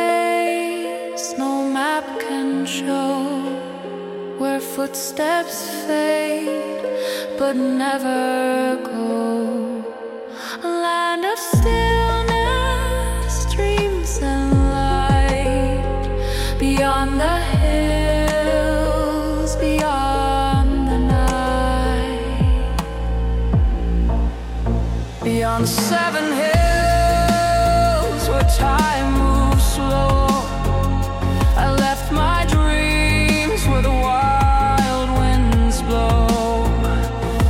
place no map can show, where footsteps fade but never go. A land of stillness, dreams and light, beyond the hills, beyond the night, beyond 7 hills where time moves